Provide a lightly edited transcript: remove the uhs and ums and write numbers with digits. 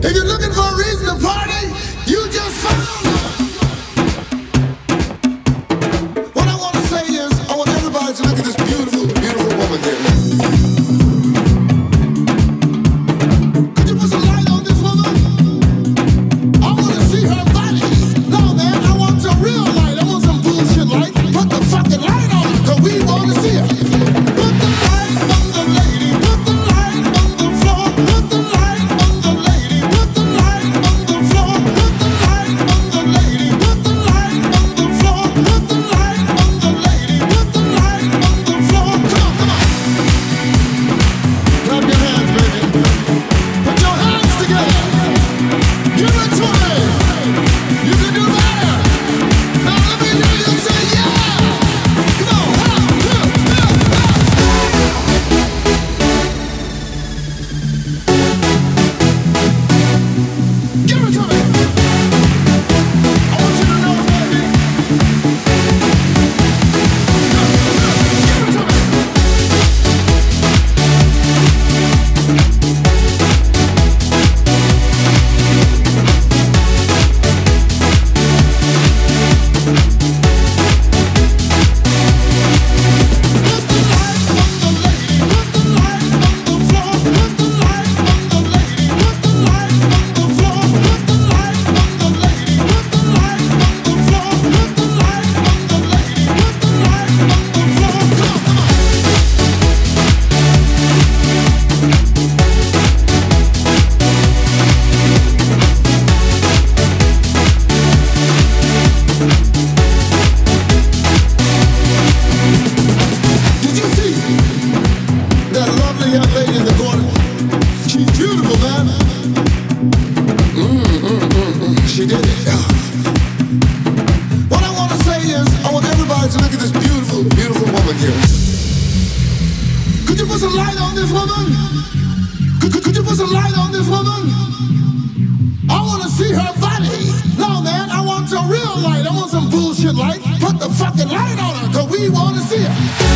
If you're looking for a reason to party, you just found it. What I want to say is, I want everybody to look at this beautiful, beautiful woman here. Could you put some light on this woman? I want to see her body. No, man, I want some real light. I want some bullshit light. Put the fucking light on it, because we want to see her. Put the light on the lady. Put the light on the floor. Put the light on the lady. Put the light on the floor. Put the light on the lady. Put the light on the floor. Put the light on the lady. Put the light on the floor. Come on, come on. Clap your hands, baby. Put your hands together. Give it to me. You can do better. Now let me hear you say yeah. Come on, give it to me. I want you to know, baby. Give it to me. Did you see that lovely young lady in the corner? She's beautiful, man. She did it. What I want to say is, I want everybody to look at this beautiful, beautiful woman here. Could you put some light on this woman? Could you put some light on this woman? I want to see her body. No, man, I want some real light. I want some bullshit light. Put the fucking light on her, because we want to see her.